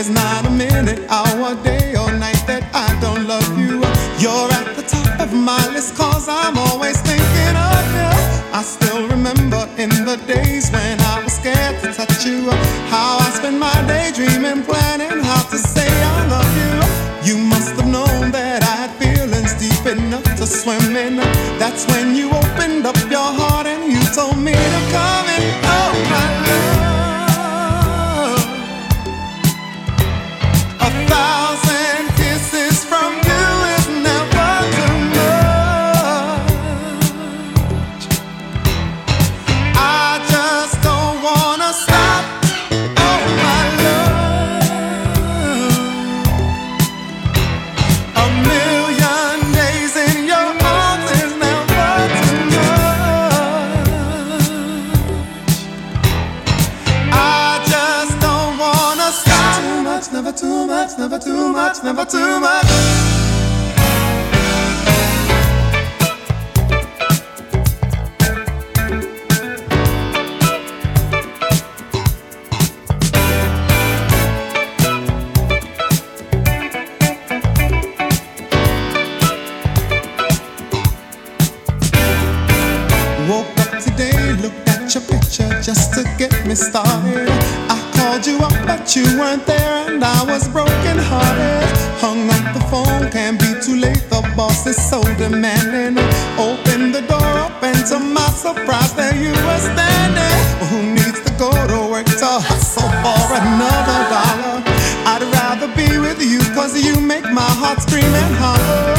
There's not a minute, hour, day or night that I don't love you. You're at the top of my list, cause I'm always thinking of you. I still remember in the days when I was scared to touch you, how I spent my day dreaming, planning how to say I love you. You must have known that I had feelings deep enough to swim in. That's when you opened up your heart and you told me to come in. Oh my love, 1,000 kisses from you is never too much. I just don't wanna stop. Oh my love, a million days in your arms is never too much. I just don't wanna stop. Too much, never too much, never too much, never too much. Woke up today, looked at your picture just to get me started. I called you up, but you weren't there, and I was broken hearted. Hung up the phone, can't be too late, the boss is so demanding. Opened the door up, and to my surprise, there you were standing. Who needs to go to work to hustle for another dollar? I'd rather be with you, cause you make my heart scream and holler.